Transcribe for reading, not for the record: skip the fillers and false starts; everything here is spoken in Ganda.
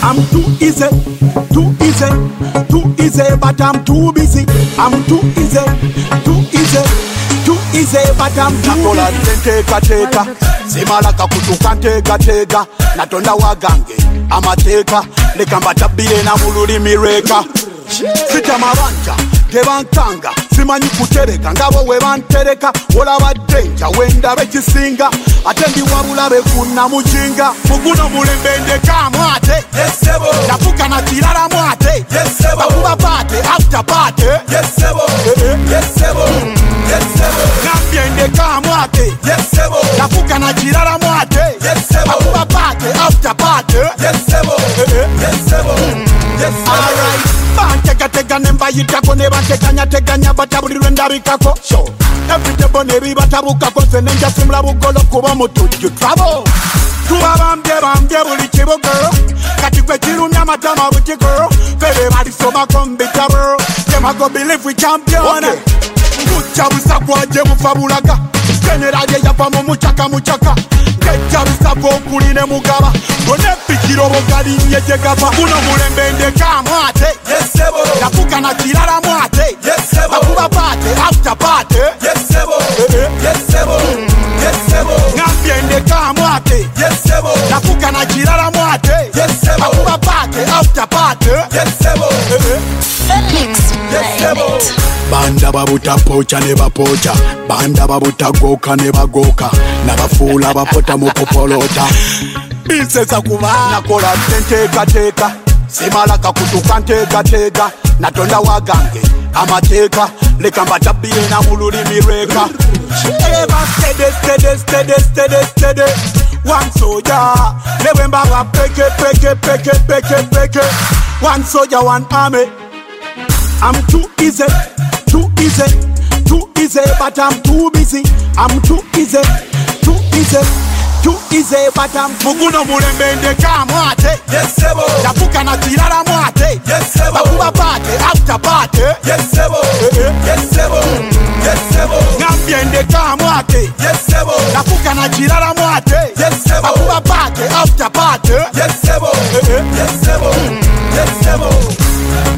I'm too easy, but I'm too busy. I'm too easy, but I'm too busy. Teka, simalaka kutuka tega, natonda wagange, amateka, lekambata bile na mululimi reka. Sita mabanja, tebankanga, simanyi kutereka, ngabo webantereka, olaba denja, wenda bekisinga, atendi wabula bekuna mujinga, muguno mulembende kamwate, yesebo, nafuka na kirala mwate, yesebo, bakuba pate, after pate, yesebo, yesebo, yesebo, nambiende kamwate, yesebo, nafuka na kirala mwate, yesebo, bakuba pate, after pate, yesebo, yesebo, yesebo. Alright. Tega nemba yitako ne bateganya batabulirwe ndabikako show everyday bone bibatabuka konse nenja simula bugolo kuba mutujju trouble bambye buli kibogo kati gwe kirumya amatama butiko fere bali soma kombitabo temago believe we champion kucha busa kwaje mufabulaga generaje yapa mu muchaka ngeja busa bokuline mugaba gone pikiro bogali nyeje gaba uno mulembende kamwate yesebo nafuka na kirala mwate yesebo bakuba pate after pate yesebo yesebo yesebo ngambiende kamwate yesebo nafuka na kirala mwate yesebo bakuba pate after pate yesebo yesebo banda babuta pocha ne bapocha banda babuta goka ne bagoka nabafula bapota mu popolota bisesa kuba nakola teka simalaka kutuka tega natonda wagange amateka lekambata bile na mululimi reka eva steady one soldier lewemba wa peke one soldier one army. I'm too easy, but I'm too busy. I'm too easy, but I'm muguno mulembende kamwate, yesebo, nafuka na kirala mwate, yesebo, bakuba pate, after pate, yesebo, yesebo, yesebo, ngambiende kamwate, yesebo, nafuka na kirala mwate, yesebo, bakuba pate, after pate, yesebo, yesebo, yesebo.